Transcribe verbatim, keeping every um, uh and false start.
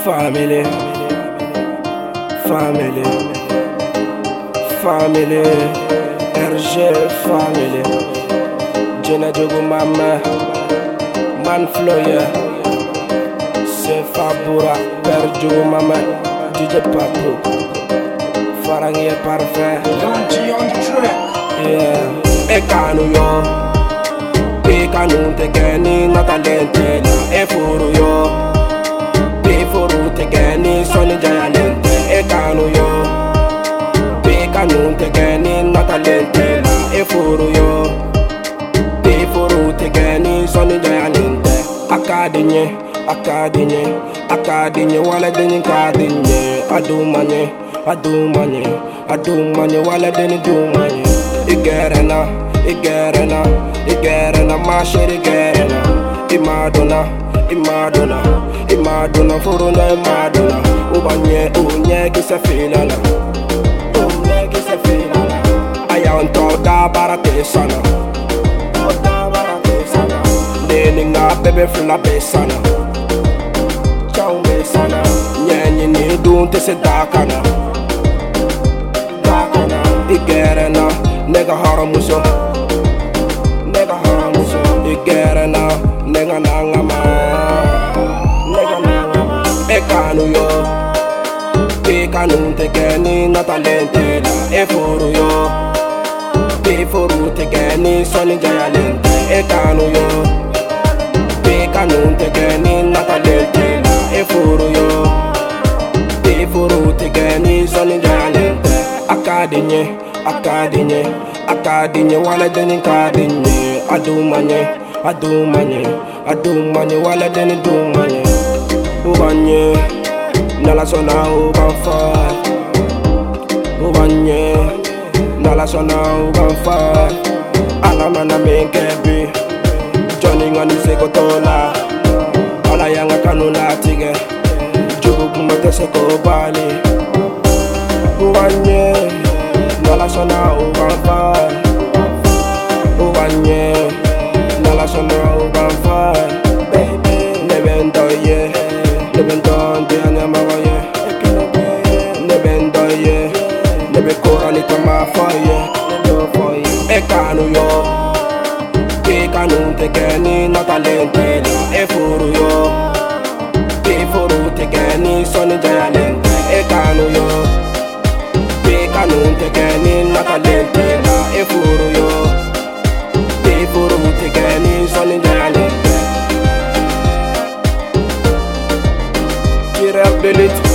Family, family, family, R G family. Jenna Jogo Mama, Man Floyer, C'est Fabura, Père Jogo Mama, D J Papu, Farangi Parfait. Yeah, Ekanu yo, Ekanu Tegeni, Natalente, Efuru yo. Tegeni Sony Giant Ekanu yo Ekanu tegeni Natalente Efuru yo Efuru tegeni Sony Giant Akadinye Akadinye Akadinye Wala deni kadinye Adumanye Adumanye Adumanye Wala deni dumanye Igerena Igerena Igerena Mashere Igerena Imadona Imadona Imadona Furuna Imadona Ubanye Unye Kisa Finala Unye Kisa Finala Ayan Toga Barate Sana Toga Barate Sana Neninga Bebe Fula Besana Chow Besana Nyenye Ni Dunte Se Dakana Dakana Igerena Nega Haramuso Nega Haramuso Igerena Nega Nangama Ekanu yo Ekanu tegeni Natalente Efuru yo Efuru tegeni Sony Giant Ekanu yo Ekanu tegeni Natalente Efuru yo Efuru tegeni Sony Giant Akadinye Akadinye Akadinye Wala deni kadinye Adumanye Adumanye Adumanye Wala deni dumanye Ubanye, nala sona ubanfa. Ubanye, nala sona ubanfa. Alamana menkebi, Johnny ngani sekotola. Ala yanga kanula tige, jubu kumate seko bali. Ubanye, nala sona ubanfa. Ubanye, nala sona ubanfa. Baby, nebendoye. Nebendon de anyamawaye Nebendoye Nebe korani kama foye Ekanu yo Ekanu tegeni Natalente Efuru yo Efuru tegeni Sony Giant Ekanu yo Ekanu tegeni Natalente Efuru yo Efuru tegeni Sony Giant Ability